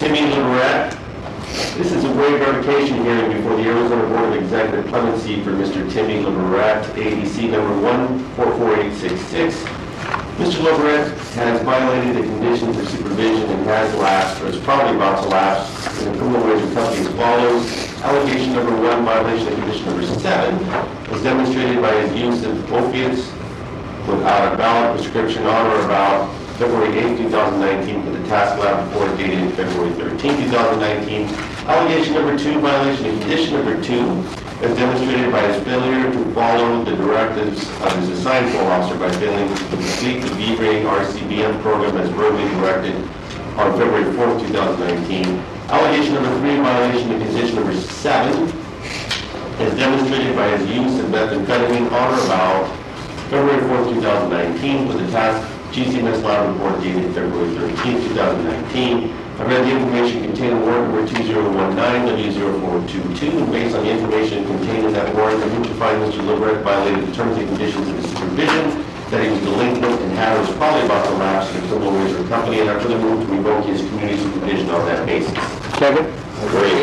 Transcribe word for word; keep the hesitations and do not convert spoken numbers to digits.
Timmy Liberette. This is a waiver revocation hearing before the Arizona Board of Executive Clemency for Mister Timmy Liberette, A B C number one four four eight six six. Mister Liberette has violated the conditions of supervision and has lapsed, or is probably about to lapse, in the criminal ways recovery as follows. Allegation number one, violation of condition number seven, was demonstrated by his use of opiates without a valid prescription on or about February eighth, two thousand nineteen for the task lab report dated February thirteenth, two thousand nineteen. Allegation number two, violation of condition number two, as demonstrated by his failure to follow the directives of his assigned parole officer by failing to complete the V-Ray R C B M program as verbally directed on February fourth, two thousand nineteen. Allegation number three, violation of condition number seven, as demonstrated by his use of methamphetamine on or about February fourth, two thousand nineteen for the task G C M S lab report dated February thirteenth, two thousand nineteen. I read the information contained in warrant number two zero one nine W zero four two two, and based on the information contained in that warrant, I move to find Mister Liberette violated the terms and conditions of his supervision, that he was delinquent and had was probably about to lapse in the criminal ways of the company, and I further move to revoke his community supervision on that basis. Second. Great.